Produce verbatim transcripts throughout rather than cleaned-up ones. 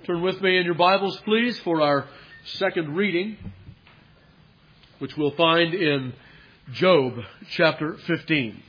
Turn with me in your Bibles, please, for our second reading, which we'll find in Job chapter fifteen.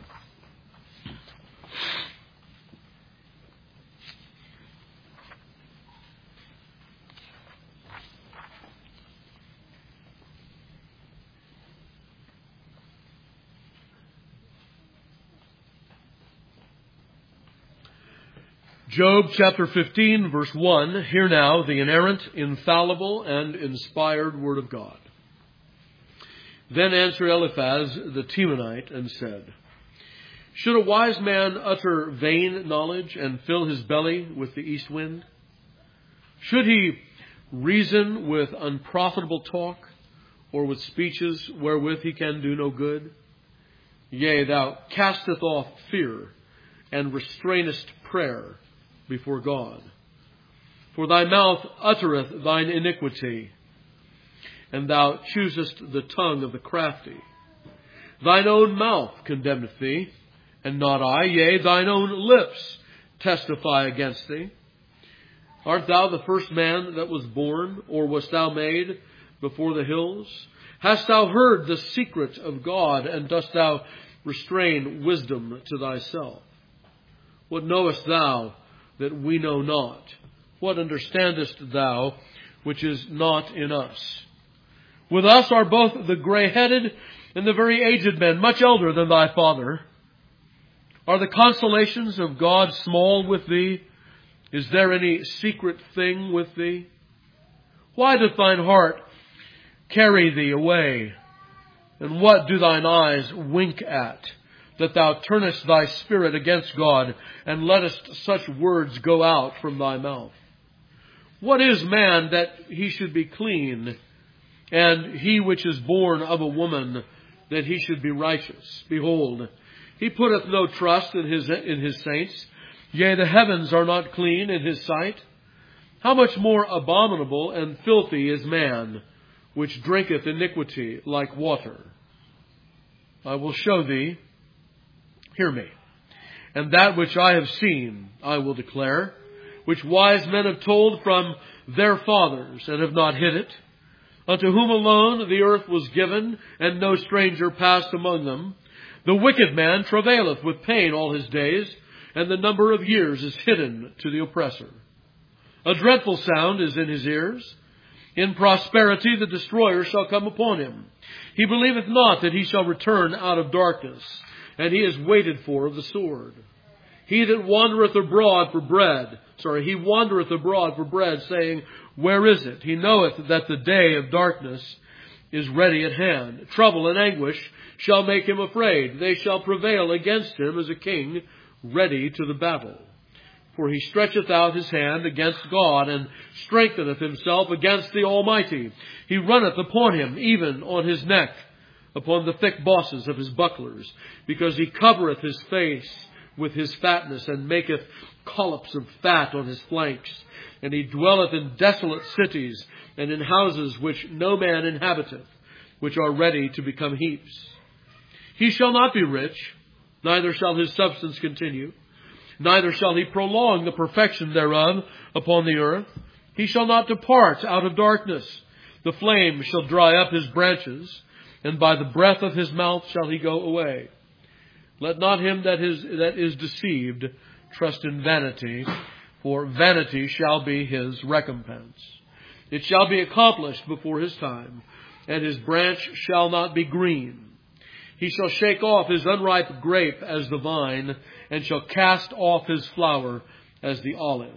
Job chapter fifteen, verse one. Hear now the inerrant, infallible, and inspired word of God. Then answered Eliphaz the Temanite and said, Should a wise man utter vain knowledge and fill his belly with the east wind? Should he reason with unprofitable talk, or with speeches wherewith he can do no good? Yea, thou casteth off fear, and restrainest prayer before God. For thy mouth uttereth thine iniquity, and thou choosest the tongue of the crafty. Thine own mouth condemneth thee, and not I. Yea, thine own lips testify against thee. Art thou the first man that was born, or wast thou made before the hills? Hast thou heard the secret of God, and dost thou restrain wisdom to thyself? What knowest thou that we know not? What understandest thou which is not in us? With us are both the gray-headed and the very aged men, much elder than thy father. Are the consolations of God small with thee? Is there any secret thing with thee? Why doth thine heart carry thee away? And what do thine eyes wink at, that thou turnest thy spirit against God, and lettest such words go out from thy mouth? What is man that he should be clean, and he which is born of a woman that he should be righteous? Behold, he putteth no trust in his in his saints. Yea, the heavens are not clean in his sight. How much more abominable and filthy is man, which drinketh iniquity like water? I will show thee. Hear me. And that which I have seen, I will declare, which wise men have told from their fathers, and have not hid it, unto whom alone the earth was given, and no stranger passed among them. The wicked man travaileth with pain all his days, and the number of years is hidden to the oppressor. A dreadful sound is in his ears. In prosperity the destroyer shall come upon him. He believeth not that he shall return out of darkness, and he is waited for of the sword. He that wandereth abroad for bread, sorry, he wandereth abroad for bread, saying, Where is it? He knoweth that the day of darkness is ready at hand. Trouble and anguish shall make him afraid. They shall prevail against him as a king ready to the battle. For he stretcheth out his hand against God, and strengtheneth himself against the Almighty. He runneth upon him, even on his neck, upon the thick bosses of his bucklers, because he covereth his face with his fatness, and maketh collops of fat on his flanks. And he dwelleth in desolate cities, and in houses which no man inhabiteth, which are ready to become heaps. He shall not be rich, neither shall his substance continue, neither shall he prolong the perfection thereof upon the earth. He shall not depart out of darkness. The flame shall dry up his branches, and by the breath of his mouth shall he go away. Let not him that is, that is deceived trust in vanity, for vanity shall be his recompense. It shall be accomplished before his time, and his branch shall not be green. He shall shake off his unripe grape as the vine, and shall cast off his flower as the olive.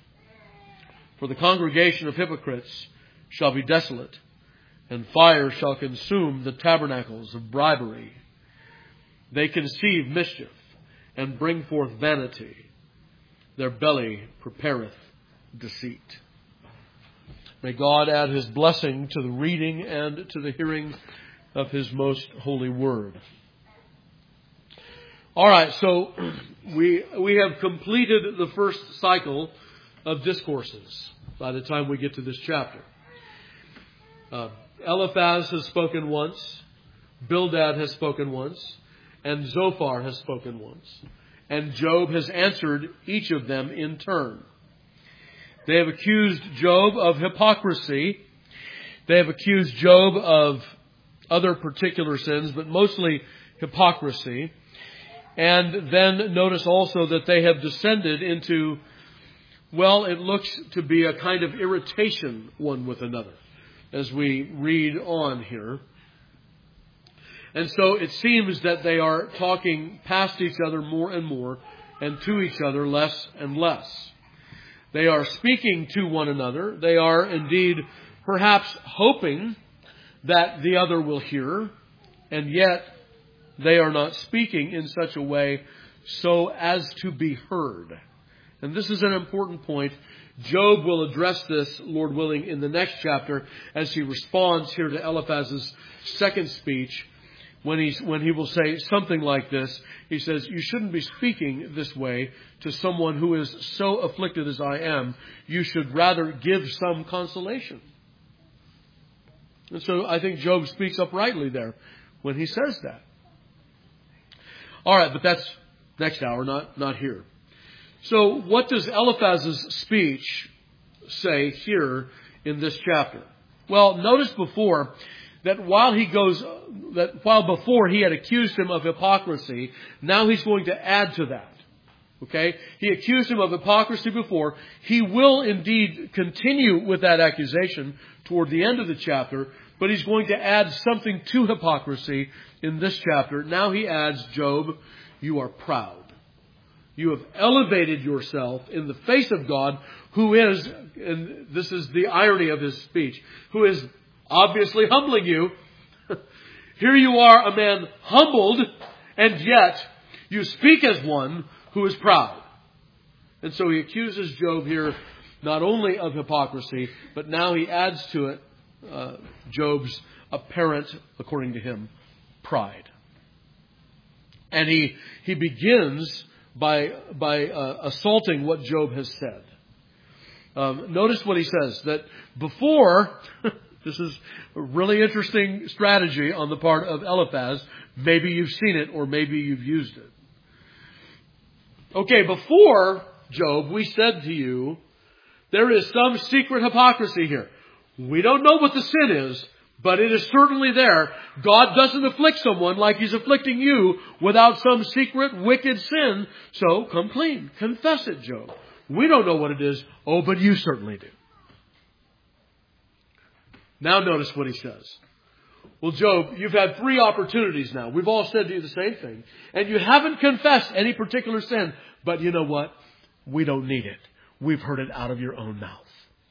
For the congregation of hypocrites shall be desolate, and fire shall consume the tabernacles of bribery. They conceive mischief, and bring forth vanity. Their belly prepareth deceit. May God add his blessing to the reading and to the hearing of his most holy word. All right, so we we have completed the first cycle of discourses by the time we get to this chapter. Uh, Eliphaz has spoken once, Bildad has spoken once, and Zophar has spoken once. And Job has answered each of them in turn. They have accused Job of hypocrisy. They have accused Job of other particular sins, but mostly hypocrisy. And then notice also that they have descended into, well, it looks to be a kind of irritation one with another as we read on here. And so it seems that they are talking past each other more and more and to each other less and less. They are speaking to one another. They are indeed perhaps hoping that the other will hear, and yet they are not speaking in such a way so as to be heard. And this is an important point. Job will address this, Lord willing, in the next chapter as he responds here to Eliphaz's second speech. When he, when he will say something like this, he says, you shouldn't be speaking this way to someone who is so afflicted as I am. You should rather give some consolation. And so I think Job speaks uprightly there when he says that. All right, but that's next hour, not, not here. So what does Eliphaz's speech say here in this chapter? Well, notice before that while he goes, that while before he had accused him of hypocrisy, now he's going to add to that. Okay? He accused him of hypocrisy before. He will indeed continue with that accusation toward the end of the chapter, but he's going to add something to hypocrisy in this chapter. Now he adds, Job, you are proud. You have elevated yourself in the face of God, who is, and this is the irony of his speech, who is obviously humbling you. Here you are, a man humbled, and yet you speak as one who is proud. And so he accuses Job here not only of hypocrisy, but now he adds to it uh, Job's apparent, according to him, pride. And he he begins by by uh, assaulting what Job has said. Um, notice what he says, that before, this is a really interesting strategy on the part of Eliphaz. Maybe you've seen it or maybe you've used it. Okay, before, Job, we said to you, there is some secret hypocrisy here. We don't know what the sin is, but it is certainly there. God doesn't afflict someone like he's afflicting you without some secret wicked sin. So come clean. Confess it, Job. We don't know what it is. Oh, but you certainly do. Now notice what he says. Well, Job, you've had three opportunities now. We've all said to you the same thing. And you haven't confessed any particular sin. But you know what? We don't need it. We've heard it out of your own mouth.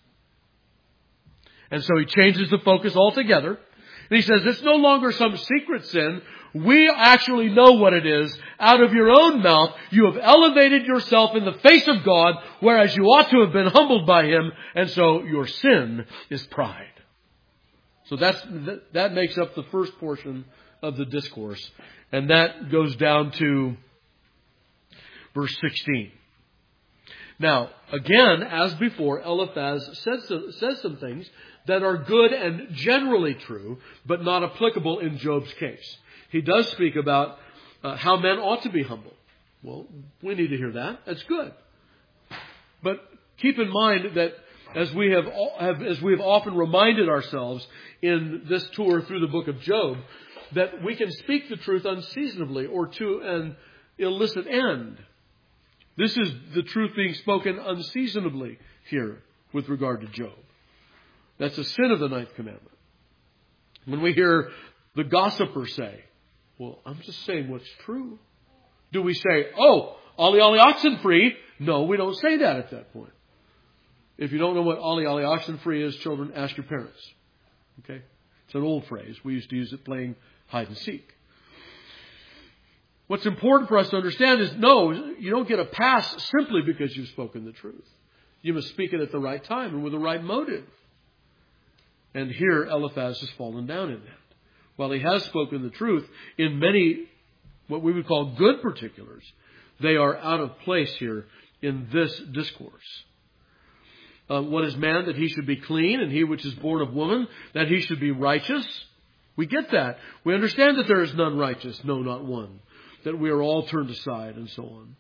And so he changes the focus altogether. And he says, it's no longer some secret sin. We actually know what it is. Out of your own mouth, you have elevated yourself in the face of God, whereas you ought to have been humbled by him. And so your sin is pride. So that's, that makes up the first portion of the discourse. And that goes down to verse sixteen. Now, again, as before, Eliphaz says, says some things that are good and generally true, but not applicable in Job's case. He does speak about uh, how men ought to be humble. Well, we need to hear that. That's good. But keep in mind that as we have, have as we have often reminded ourselves in this tour through the book of Job, that we can speak the truth unseasonably or to an illicit end. This is the truth being spoken unseasonably here with regard to Job. That's a sin of the ninth commandment. When we hear the gossiper say, well, I'm just saying what's true. Do we say, oh, ollie ollie oxen free? No, we don't say that at that point. If you don't know what ollie ollie oxen free is, children, ask your parents. Okay? It's an old phrase. We used to use it playing hide and seek. What's important for us to understand is, no, you don't get a pass simply because you've spoken the truth. You must speak it at the right time and with the right motive. And here Eliphaz has fallen down in that. While he has spoken the truth in many, what we would call good particulars, they are out of place here in this discourse. Uh, what is man, that he should be clean, and he which is born of woman, that he should be righteous? We get that. We understand that there is none righteous, no, not one. That we are all turned aside and so on.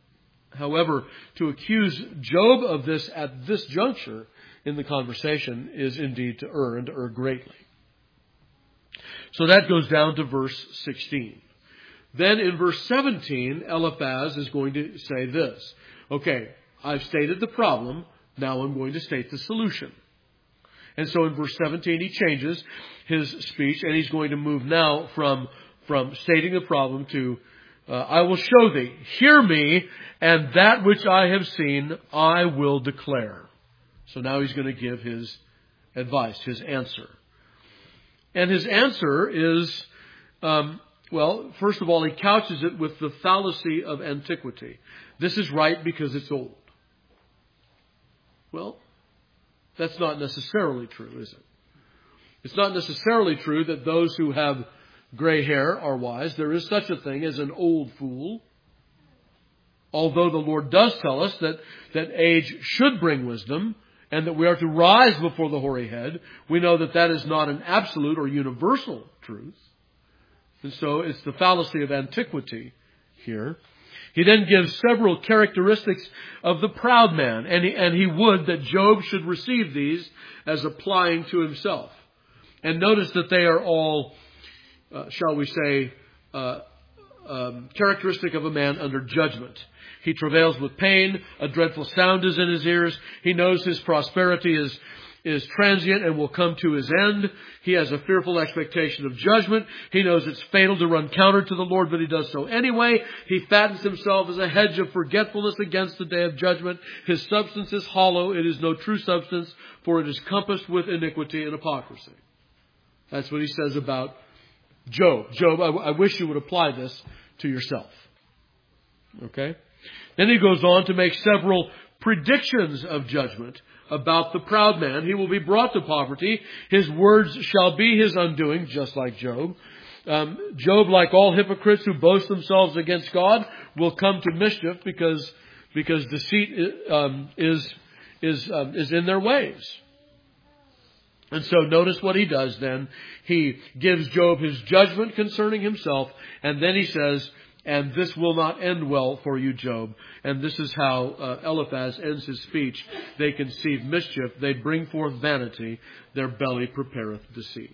However, to accuse Job of this at this juncture in the conversation is indeed to err, and to err greatly. So that goes down to verse sixteen. Then in verse seventeen, Eliphaz is going to say this. Okay, I've stated the problem. Now I'm going to state the solution. And so in verse seventeen, he changes his speech, and he's going to move now from, from stating the problem to, uh, I will show thee, hear me, and that which I have seen, I will declare. So now he's going to give his advice, his answer. And his answer is, um, well, first of all, he couches it with the fallacy of antiquity. This is right because it's old. Well, that's not necessarily true, is it? It's not necessarily true that those who have gray hair are wise. There is such a thing as an old fool. Although the Lord does tell us that, that age should bring wisdom, and that we are to rise before the hoary head, we know that that is not an absolute or universal truth. And so it's the fallacy of antiquity here. He then gives several characteristics of the proud man, and he, and he would that Job should receive these as applying to himself. And notice that they are all, uh, shall we say, uh, um, characteristic of a man under judgment. He travails with pain. A dreadful sound is in his ears. He knows his prosperity is is transient and will come to his end. He has a fearful expectation of judgment. He knows it's fatal to run counter to the Lord, but he does so anyway. He fattens himself as a hedge of forgetfulness against the day of judgment. His substance is hollow. It is no true substance, for it is compassed with iniquity and hypocrisy. That's what he says about Job. Job, I, I wish you would apply this to yourself. Okay? Then he goes on to make several predictions of judgment about the proud man. He will be brought to poverty. His words shall be his undoing, just like Job. Um, Job, like all hypocrites who boast themselves against God, will come to mischief because because deceit um, is is um, is in their ways. And so notice what he does then. He gives Job his judgment concerning himself, and then he says, and this will not end well for you, Job. And this is how uh, Eliphaz ends his speech. They conceive mischief. They bring forth vanity. Their belly prepareth deceit.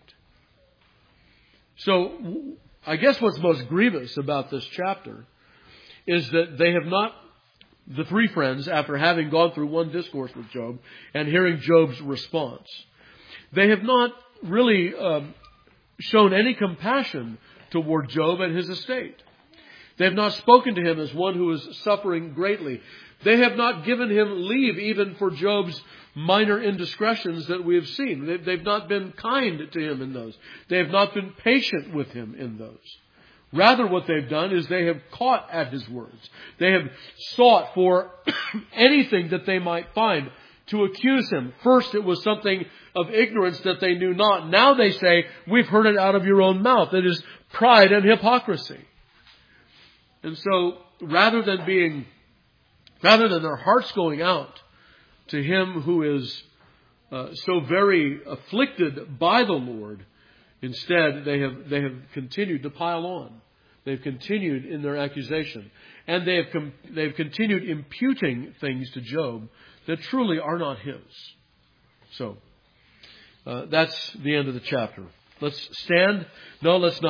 So I guess what's most grievous about this chapter is that they have not, the three friends, after having gone through one discourse with Job and hearing Job's response, they have not really um, shown any compassion toward Job and his estate. They have not spoken to him as one who is suffering greatly. They have not given him leave even for Job's minor indiscretions that we have seen. They've not been kind to him in those. They have not been patient with him in those. Rather, what they've done is they have caught at his words. They have sought for anything that they might find to accuse him. First, it was something of ignorance that they knew not. Now they say, we've heard it out of your own mouth. It is pride and hypocrisy. And so, rather than being, rather than their hearts going out to him who is uh, so very afflicted by the Lord, instead they have they have continued to pile on. They've continued in their accusation, and they have com- they've continued imputing things to Job that truly are not his. So uh, that's the end of the chapter. Let's stand. No, let's not.